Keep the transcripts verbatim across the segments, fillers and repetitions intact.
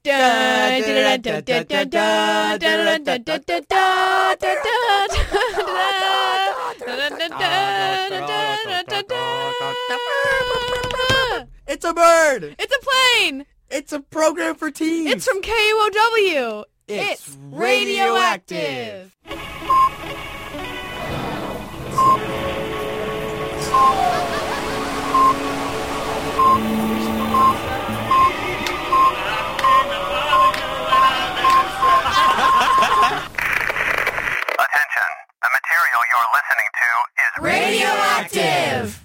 It's a bird! It's a plane! It's a program for teens! It's from K U O W! It's, It's radioactive! Attention, the material you're listening to is Radioactive!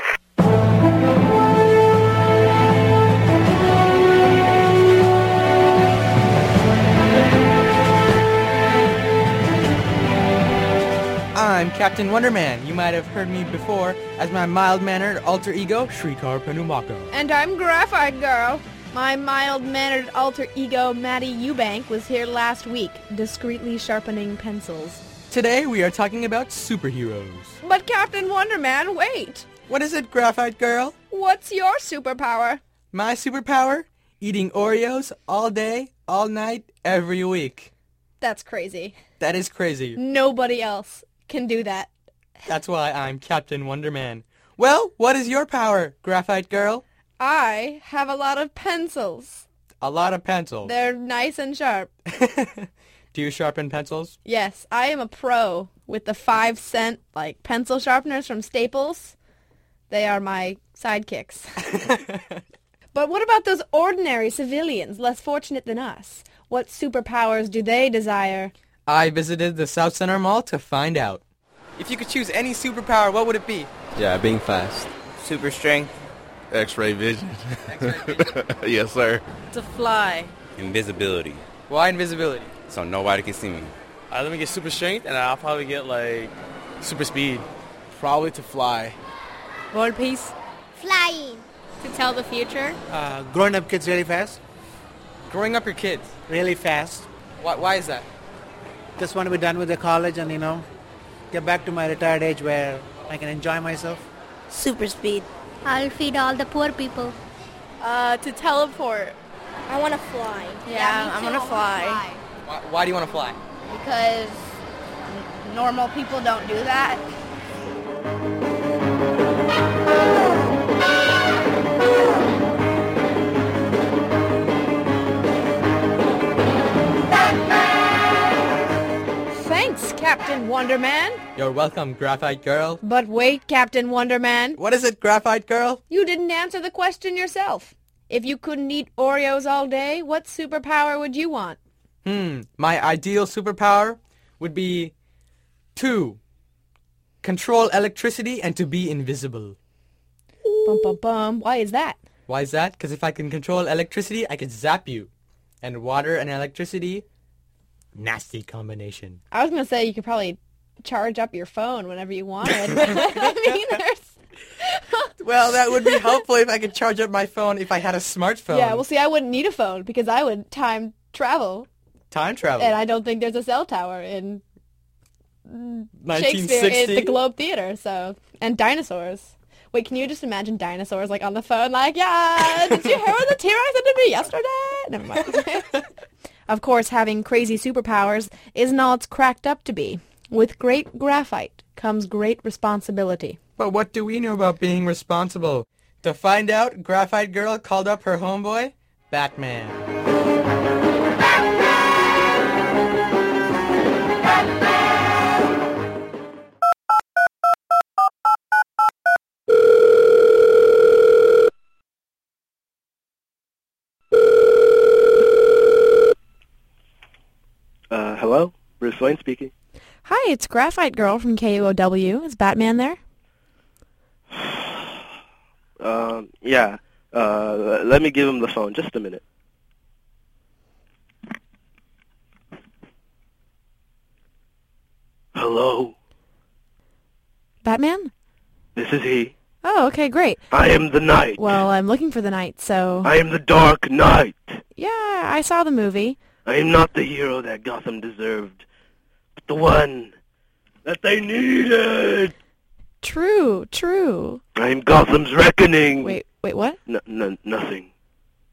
I'm Captain Wonderman. You might have heard me before as my mild-mannered alter ego, Shrikar Penumako. And I'm Graphite Girl. My mild-mannered alter ego, Maddie Eubank, was here last week, discreetly sharpening pencils. Today we are talking about superheroes. But Captain Wonderman, wait! What is it, Graphite Girl? What's your superpower? My superpower? Eating Oreos all day, all night, every week. That's crazy. That is crazy. Nobody else can do that. That's why I'm Captain Wonderman. Well, what is your power, Graphite Girl? I have a lot of pencils. A lot of pencils. They're nice and sharp. Do you sharpen pencils? Yes, I am a pro with the five cent like pencil sharpeners from Staples. They are my sidekicks. But what about those ordinary civilians, less fortunate than us? What superpowers do they desire? I visited the South Center Mall to find out. If you could choose any superpower, what would it be? Yeah, being fast. Super strength. X-ray vision. X-ray vision. Yes, sir. To fly. Invisibility. Why invisibility? So nobody can see me. Uh, let me get super strength, and I'll probably get, like, super speed. Probably to fly. World peace. Flying. To tell the future. Uh, growing up kids really fast. Growing up your kids? Really fast. Why, why is that? Just want to be done with the college and, you know, get back to my retired age where I can enjoy myself. Super speed. I'll feed all the poor people. Uh, to teleport. I want to fly. Yeah, yeah I'm going to fly. fly. Why, why do you want to fly? Because n- normal people don't do that. Thanks, Captain Wonderman. You're welcome, Graphite Girl. But wait, Captain Wonderman. What is it, Graphite Girl? You didn't answer the question yourself. If you couldn't eat Oreos all day, what superpower would you want? Hmm, my ideal superpower would be to control electricity and to be invisible. Bum, bum, bum. Why is that? Why is that? Because if I can control electricity, I could zap you. And water and electricity, nasty combination. I was going to say you could probably charge up your phone whenever you wanted. I mean, there's... Well, that would be helpful if I could charge up my phone if I had a smartphone. Yeah, well, see, I wouldn't need a phone because I would time travel. Time travel? And I don't think there's a cell tower in nineteen sixty? Shakespeare at the Globe Theater, so... And dinosaurs. Wait, can you just imagine dinosaurs, like, on the phone, like, yeah, did you hear what the T-Rex did to me yesterday? Never mind. Of course, having crazy superpowers isn't all it's cracked up to be. With great graphite comes great responsibility. But what do we know about being responsible? To find out, Graphite Girl called up her homeboy, Batman. Uh, hello? Bruce Wayne speaking. Hi, it's Graphite Girl from K U O W. Is Batman there? um, yeah. Uh, let me give him the phone. Just a minute. Hello? Batman? This is he. Oh, okay, great. I am the Knight. Well, I'm looking for the Knight, so... I am the Dark Knight. Yeah, I saw the movie. I am not the hero that Gotham deserved, but the one that they needed. True, true. I am Gotham's reckoning. Wait, wait, what? N- n- nothing.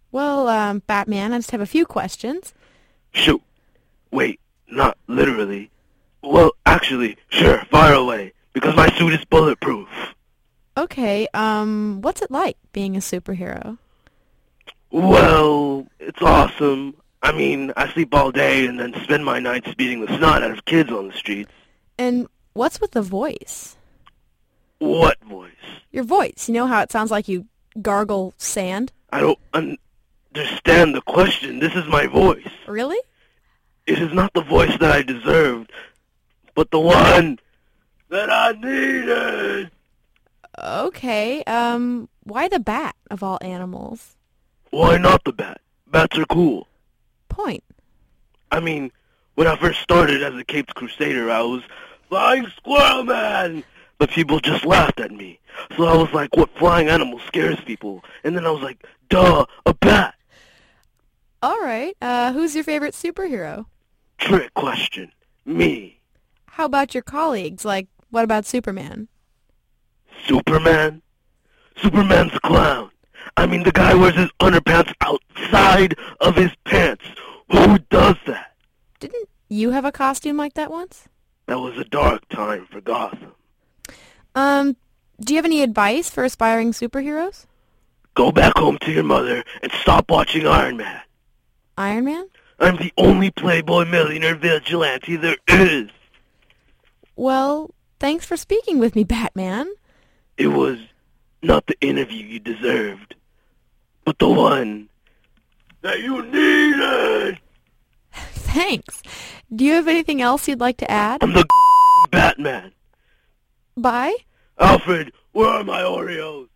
Well, um, Batman, I just have a few questions. Shoot. Wait, not literally. Well, actually, sure, fire away, because my suit is bulletproof. Okay, um, what's it like being a superhero? Well, it's awesome. I mean, I sleep all day and then spend my nights beating the snot out of kids on the streets. And what's with the voice? What voice? Your voice. You know how it sounds like you gargle sand? I don't understand the question. This is my voice. Really? It is not the voice that I deserved, but the one that I needed. Okay, um, why the bat of all animals? Why not the bat? Bats are cool. Point. I mean, when I first started as a Caped Crusader, I was Flying Squirrel Man! But people just laughed at me. So I was like, what flying animal scares people? And then I was like, duh, a bat! All right, uh, who's your favorite superhero? Trick question. Me. How about your colleagues? Like, what about Superman? Superman? Superman's a clown. I mean, the guy wears his underpants outside of his pants. Who does that? Didn't you have a costume like that once? That was a dark time for Gotham. Um, do you have any advice for aspiring superheroes? Go back home to your mother and stop watching Iron Man. Iron Man? I'm the only Playboy millionaire vigilante there is. Well, thanks for speaking with me, Batman. It was not the interview you deserved, but the one that you needed. Thanks. Do you have anything else you'd like to add? I'm the Batman. Bye? Alfred, where are my Oreos?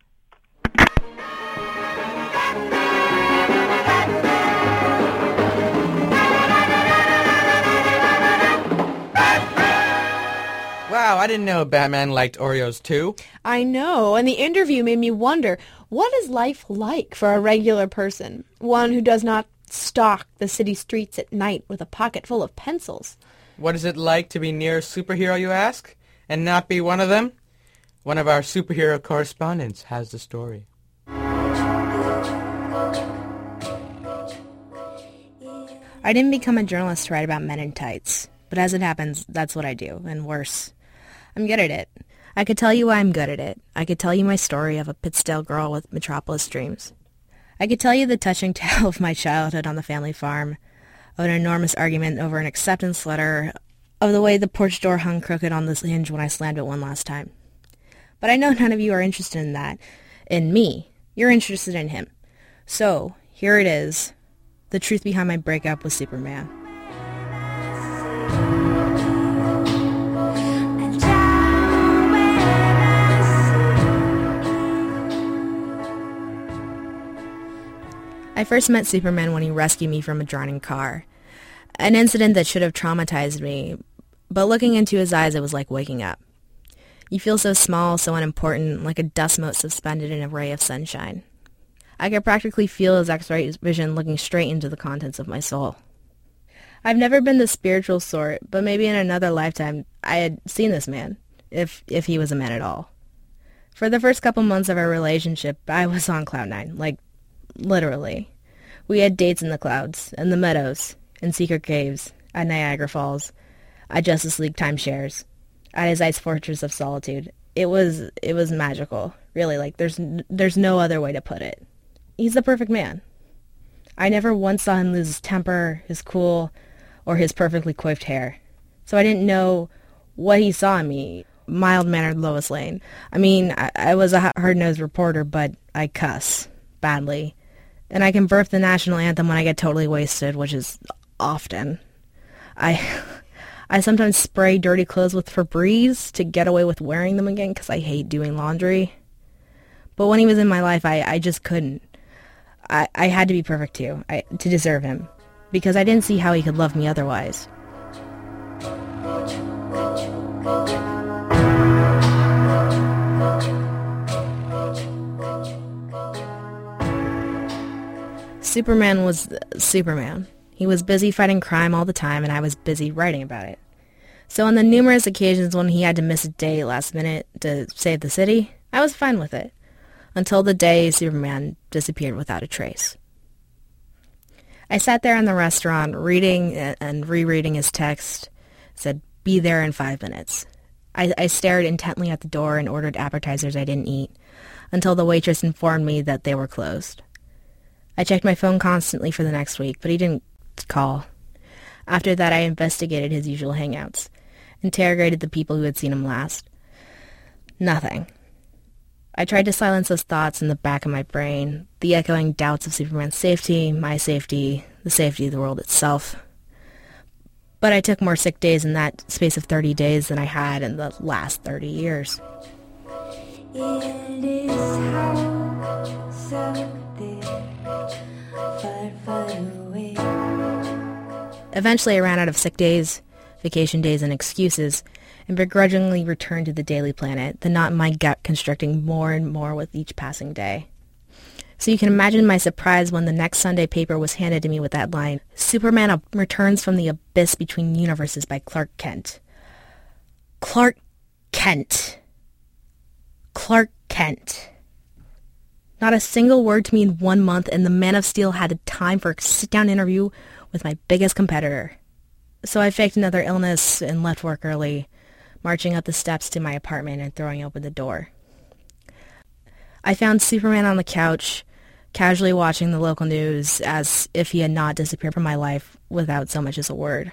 Wow, I didn't know Batman liked Oreos too. I know, and the interview made me wonder, what is life like for a regular person? One who does not stalk the city streets at night with a pocket full of pencils. What is it like to be near a superhero, you ask? And not be one of them? One of our superhero correspondents has the story. I didn't become a journalist to write about men in tights, but as it happens, that's what I do, and worse. I'm good at it. I could tell you why I'm good at it. I could tell you my story of a Pittsdale girl with Metropolis dreams. I could tell you the touching tale of my childhood on the family farm, of an enormous argument over an acceptance letter, of the way the porch door hung crooked on the hinge when I slammed it one last time. But I know none of you are interested in that. In me. You're interested in him. So, here it is. The truth behind my breakup with Superman. I first met Superman when he rescued me from a drowning car. An incident that should have traumatized me, but looking into his eyes, it was like waking up. You feel so small, so unimportant, like a dust mote suspended in a ray of sunshine. I could practically feel his X-ray vision looking straight into the contents of my soul. I've never been the spiritual sort, but maybe in another lifetime I had seen this man, if if he was a man at all. For the first couple months of our relationship, I was on cloud nine, like, literally. We had dates in the clouds, in the meadows, in secret caves, at Niagara Falls, at Justice League timeshares, at his ice fortress of solitude. It was it was magical, really. Like there's there's no other way to put it. He's the perfect man. I never once saw him lose his temper, his cool, or his perfectly coiffed hair. So I didn't know what he saw in me. Mild-mannered Lois Lane. I mean, I, I was a hard-nosed reporter, but I cuss badly. And I can burp the national anthem when I get totally wasted, which is often. I I sometimes spray dirty clothes with Febreze to get away with wearing them again because I hate doing laundry. But when he was in my life, I, I just couldn't. I, I had to be perfect too, I, to deserve him, because I didn't see how he could love me otherwise. Superman was Superman. He was busy fighting crime all the time, and I was busy writing about it. So on the numerous occasions when he had to miss a day last minute to save the city, I was fine with it. Until the day Superman disappeared without a trace. I sat there in the restaurant reading and rereading his text. Said, "Be there in five minutes." I, I stared intently at the door and ordered appetizers I didn't eat until the waitress informed me that they were closed. I checked my phone constantly for the next week, but he didn't call. After that, I investigated his usual hangouts, interrogated the people who had seen him last. Nothing. I tried to silence those thoughts in the back of my brain, the echoing doubts of Superman's safety, my safety, the safety of the world itself. But I took more sick days in that space of thirty days than I had in the last thirty years. It is hard, so there, far, far away. Eventually I ran out of sick days, vacation days, and excuses, and begrudgingly returned to the Daily Planet, the knot in my gut constricting more and more with each passing day. So you can imagine my surprise when the next Sunday paper was handed to me with that line, "Superman returns from the abyss between universes by Clark Kent." Clark Kent. Clark Kent. Not a single word to me in one month, and the Man of Steel had the time for a sit-down interview with my biggest competitor. So I faked another illness and left work early, marching up the steps to my apartment and throwing open the door. I found Superman on the couch, casually watching the local news as if he had not disappeared from my life without so much as a word.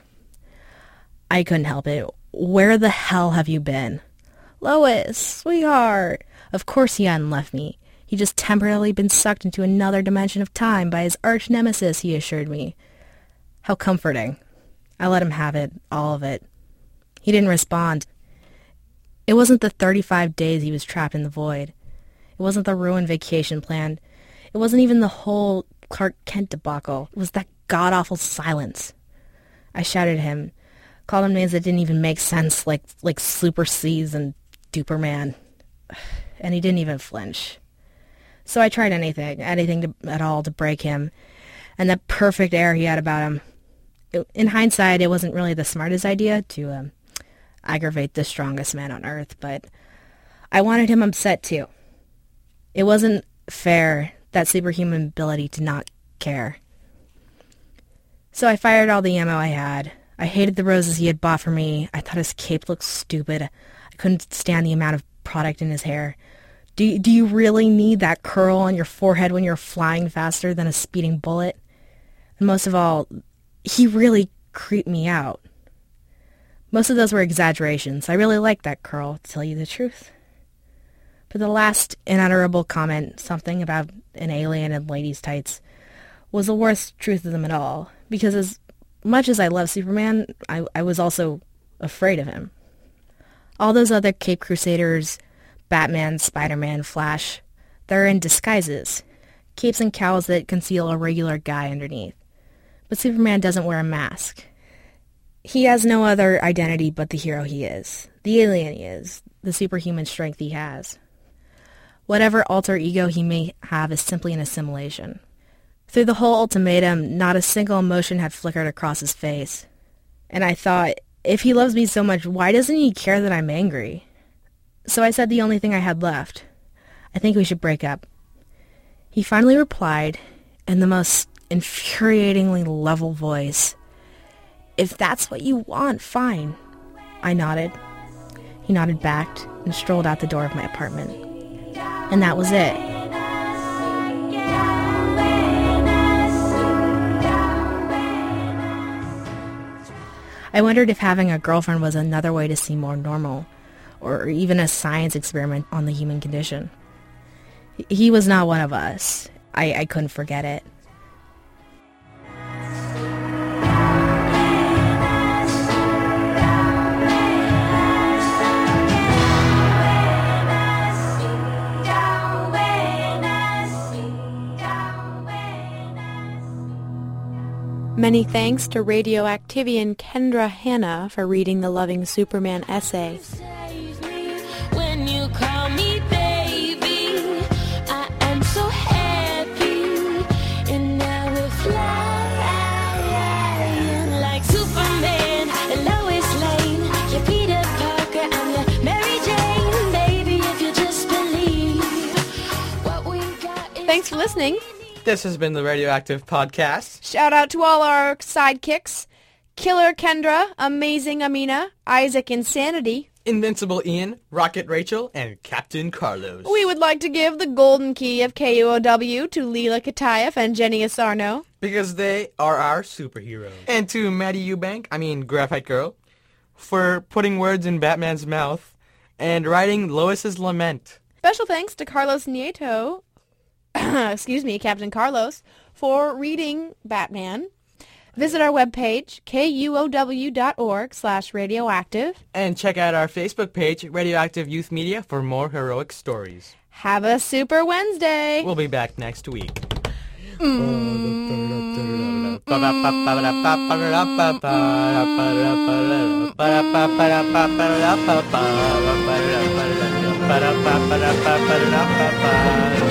I couldn't help it. "Where the hell have you been?" "Lois, sweetheart." Of course he hadn't left me. He'd just temporarily been sucked into another dimension of time by his arch nemesis, he assured me. How comforting. I let him have it, all of it. He didn't respond. It wasn't the thirty-five days he was trapped in the void. It wasn't the ruined vacation plan. It wasn't even the whole Clark Kent debacle. It was that god-awful silence. I shouted at him, called him names that didn't even make sense, like like Super Seas and Duperman. And he didn't even flinch. So I tried anything, anything to, at all to break him, and that perfect air he had about him. It, in hindsight, it wasn't really the smartest idea to um, aggravate the strongest man on Earth, but I wanted him upset too. It wasn't fair, that superhuman ability to not care. So I fired all the ammo I had. I hated the roses he had bought for me. I thought his cape looked stupid. I couldn't stand the amount of product in his hair. Do, do you really need that curl on your forehead when you're flying faster than a speeding bullet? And most of all, he really creeped me out. Most of those were exaggerations. I really liked that curl, to tell you the truth. But the last inutterable comment, something about an alien in ladies' tights, was the worst truth of them at all. Because as much as I love Superman, I, I was also afraid of him. All those other Cape Crusaders, Batman, Spider-Man, Flash, they're in disguises. Capes and cowls that conceal a regular guy underneath. But Superman doesn't wear a mask. He has no other identity but the hero he is, the alien he is, the superhuman strength he has. Whatever alter ego he may have is simply an assimilation. Through the whole ultimatum, not a single emotion had flickered across his face. And I thought, if he loves me so much, why doesn't he care that I'm angry? So I said the only thing I had left. I think we should break up. He finally replied, in the most infuriatingly level voice, "If that's what you want, fine." I nodded. He nodded back and strolled out the door of my apartment. And that was it. I wondered if having a girlfriend was another way to seem more normal, or even a science experiment on the human condition. He was not one of us. I, I couldn't forget it. Many thanks to Radioactivian Kendra Hanna for reading the Loving Superman essay. When you call me baby, I am so happy, and now we're flying like Superman and Lois Lane. You're Peter Parker, I'm your Mary Jane, baby, if you just believe what we got. Thanks for listening. This has been the Radioactive Podcast. Shout out to all our sidekicks. Killer Kendra, Amazing Amina, Isaac Insanity, Invincible Ian, Rocket Rachel, and Captain Carlos. We would like to give the golden key of K U O W to Leela Katayev and Jenny Asarno. Because they are our superheroes. And to Maddie Eubank, I mean Graphite Girl, for putting words in Batman's mouth and writing Lois's Lament. Special thanks to Carlos Nieto, excuse me, Captain Carlos, for reading Batman. Visit our webpage, kuow.org slash radioactive. And check out our Facebook page, Radioactive Youth Media, for more heroic stories. Have a super Wednesday. We'll be back next week. Mm.